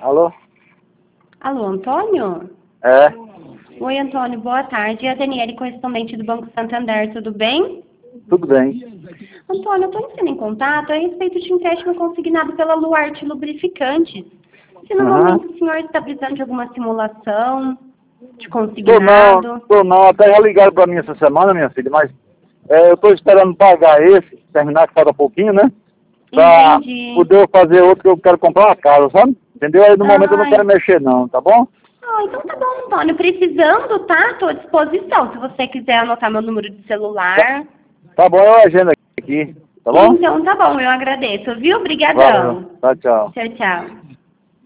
Alô? Alô, Antônio? É, Oi, Antônio, boa tarde. É a Daniele, correspondente do Banco Santander, tudo bem? tudo bem. Antônio, eu estou entrando em contato a respeito de um empréstimo consignado pela Luarte Lubrificantes. Se no Aham. momento o senhor está precisando de alguma simulação de Tô consignado. não, até já ligaram pra mim essa semana, minha filha, mas eu tô esperando pagar esse, terminar que falta pouquinho, né? Pra Entendi. poder eu fazer outro que eu quero comprar uma casa, sabe? Entendeu? Aí no momento eu não Ai. quero mexer não, tá bom? Ah, então tá bom, Antônio. Precisando, tá? Estou à disposição. Se você quiser anotar meu número de Tá, celular. tá bom, eu agendo aqui, tá bom? Então tá bom, eu agradeço, viu? Valeu, Obrigadão. tá, tchau. Tchau, tchau.